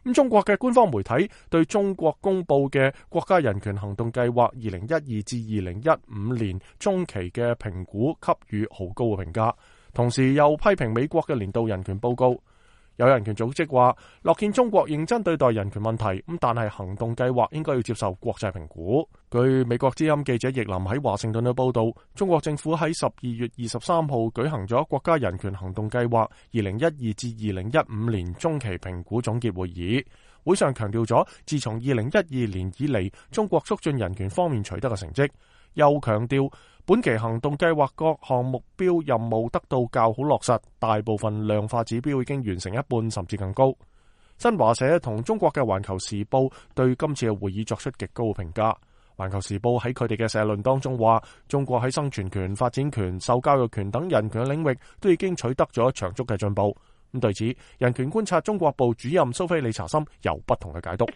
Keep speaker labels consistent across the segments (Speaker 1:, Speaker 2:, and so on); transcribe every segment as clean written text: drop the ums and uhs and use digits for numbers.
Speaker 1: 中國嘅官方媒體對中國公布嘅國家人權行動計劃2012至2015年中期嘅評估給予好高嘅評價，同時又批評美國嘅年度人權報告。有人權組織話，樂見中國認真對待人權問題，但係行動計劃應該要接受國際評估。據美國之音記者易林喺華盛頓嘅報道，中國政府喺12月23號舉行咗國家人權行動計劃2012至2015年中期評估總結會議，會上強調咗自從2012年以嚟中國促進人權方面取得嘅成績，又強調本期行動計劃各項目標任務得到較好落實，大部分量化指標已經完成一半甚至更高。新華社同中國嘅環球時報對今次嘅會議作出極高嘅評價。環球時報喺佢哋嘅社論當中話，中國喺生存權、發展權、受教育權等人權嘅領域都已經取得咗長足嘅進步。咁對此，人權觀察中國部主任蘇菲理查森有不同嘅解讀。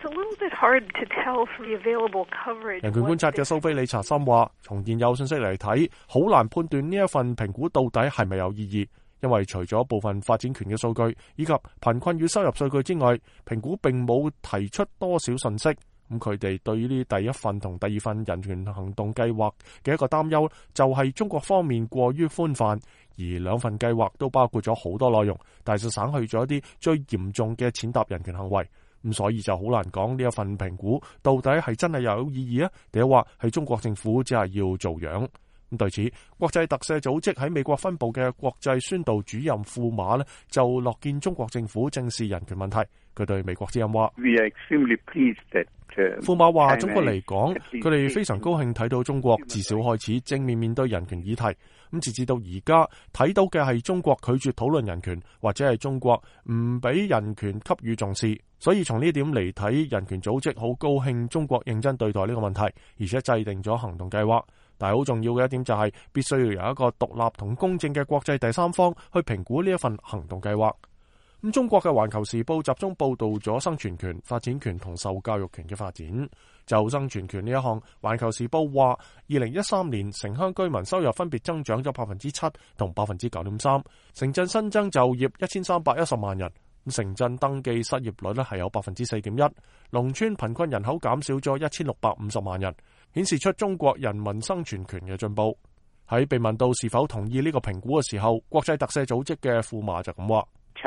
Speaker 1: 人權觀察嘅蘇菲理查森話，從現有信息嚟睇，好難判斷呢一份評估到底係咪有意義，因為除咗部分發展權嘅數據以及貧困與收入數據之外，評估並冇提出多少信息。咁佢哋對於呢第一份同第二份人權行動計劃嘅一個擔憂，就係中國方面過於寬泛，而兩份計劃都包括咗好多內容，但係就省去咗一啲最嚴重嘅踐踏人權行為。咁所以就好難講呢一份評估到底係真係有意義啊，定係話係中國政府只係要做樣。咁對此，國際特赦組織喺美國分部嘅國際宣導主任庫馬呢就樂見中國政府正視人權問題。佢對美國之音話：庫馬話，中國嚟講，佢哋非常高興睇到中國至少開始正面面對人權議題。咁直至到而家睇到嘅係中國拒絕討論人權，或者係中國唔俾人權給予重視。所以從呢點嚟睇，人權組織好高興中國認真對待呢個問題，而且制定咗行動計劃。但係好重要嘅一點就係必須要有一個獨立同公正嘅國際第三方去評估呢一份行動計劃。咁中國嘅環球時報集中報道咗生存權、發展權同受教育權嘅發展。就生存權呢一項，環球時報話，2013年城鄉居民收入分別增長咗7%同9.3%，城鎮新增就業1310萬人，城鎮登記失業率咧係有4.1%，農村貧困人口減少咗1650萬人，顯示出中國人民生存權嘅進步。喺被問到是否同意呢個評估嘅時候，國際特赦組織嘅庫馬就咁話。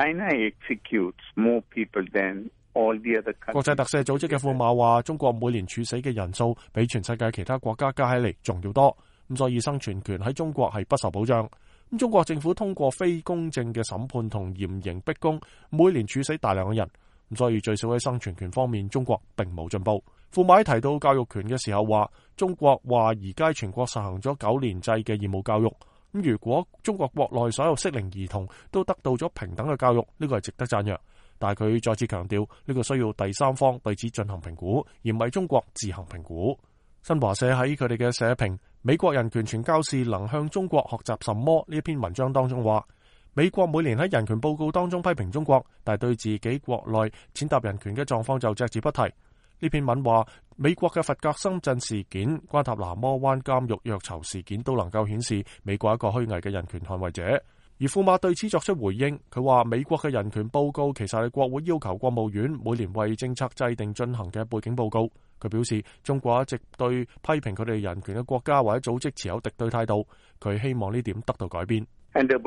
Speaker 1: 國際特赦組織嘅庫馬話，中國每年處死嘅人數比全世界其他國家加起嚟仲要多，咁所以生存權喺中國係不受保障。咁中國政府通過非公正嘅審判同嚴刑逼供，每年處死大量嘅人，咁所以最少喺生存權方面，中國並冇進步。庫馬提到教育權嘅時候話，中國話而家全國實行咗9年制嘅義務教育。咁如果中國國內所有適齡兒童都得到咗平等嘅教育，呢個係值得讚揚。但係佢再次強調，呢個需要第三方對此進行評估，而唔係中國自行評估。新華社喺佢哋嘅社評《美國人權傳教士能向中國學習什麼》呢篇文章當中話，美國每年喺人權報告當中批評中國，但係對自己國內踐踏人權嘅狀況就隻字不提。呢篇文話，美國嘅佛格森鎮事件、關塔那摩灣監獄虐囚事件都能夠顯示美國一個虛偽嘅人權捍衛者。而庫馬對此作出回應，佢話美國嘅人權報告其實係國會要求國務院每年為政策制定進行嘅背景報告。佢表示中國一直對批評佢哋人權嘅國家或者組織持有敵對態度，佢希望呢點得到改變。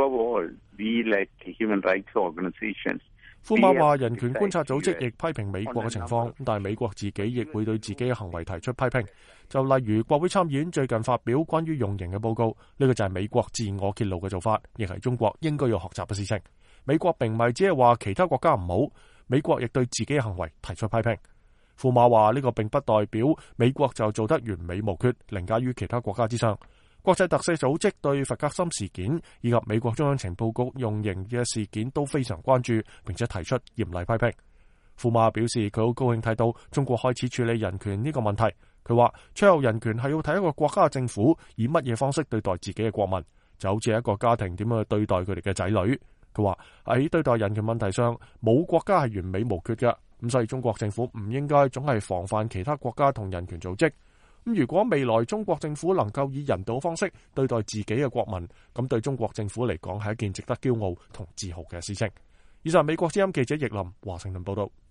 Speaker 1: 庫馬話，人權觀察組織亦批評美國嘅情況，但係美國自己亦會對自己嘅行為提出批評。就例如國會參議院最近發表關於用刑嘅報告，呢個就係美國自我揭露嘅做法，亦係中國應該要學習嘅事情。美國並唔係只係話其他國家唔好，美國亦對自己嘅行為提出批評。庫馬話，呢個並不代表美國就做得完美無缺，凌駕於其他國家之上。國際特赦組織對佛格森事件以及美國中央情報局用刑嘅事件都非常關注，並且提出嚴厲批評。庫馬表示佢好高興睇到中國開始處理人權呢個問題。佢話最後人權係要睇一個國家嘅政府以乜嘢方式對待自己嘅國民，就好似一個家庭點樣去對待佢哋嘅仔女。佢話喺對待人權問題上，冇國家係完美無缺嘅，咁所以中國政府唔應該總係防範其他國家同人權組織。咁如果未來中國政府能夠以人道方式對待自己嘅國民，咁對中國政府嚟講係一件值得驕傲同自豪嘅事情。以上美國之音記者易林華盛頓報道。